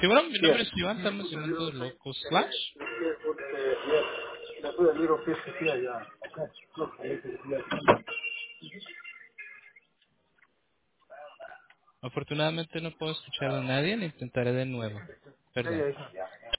Sí, bueno, mi Yes. nombre es Iván, estamos llamando de Loco Slash. Yes. That's a little fish here, yeah. Okay. Look, Afortunadamente no puedo escuchar a nadie, le intentaré de nuevo. yeah, yeah, Perdón. yeah.